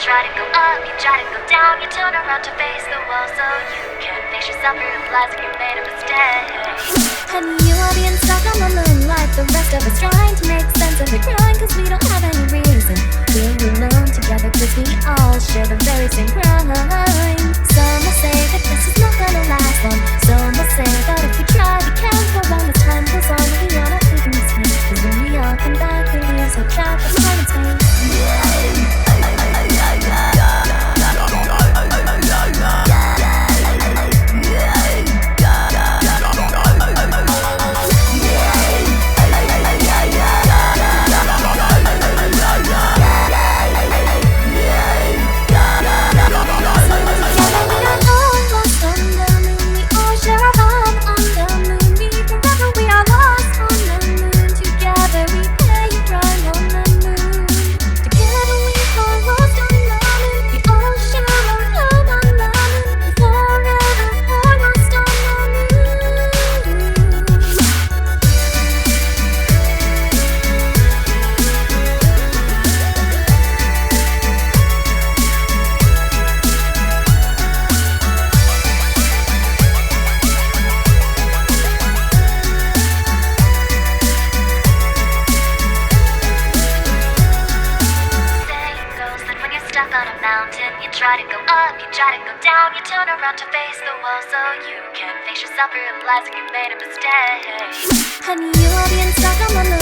try to go up, you try to go down, you turn around to face the wall so you can face yourself, realizing you made a mistake. Honey, you are being stuck on the moon like the rest of us, trying to make sense of the grind, cause we don't have any reason being alone together, cause we all share the very same crime. Some will say that this is not gonna last long, some will say that if we try we can't go wrong. As time goes on, we are not leaving this place, cause when we all come back we lose our track of time and space. Stuck on a mountain, you try to go up, you try to go down, you turn around to face the wall so you can face yourself, realizing you made a mistake. Honey, you are being stuck on the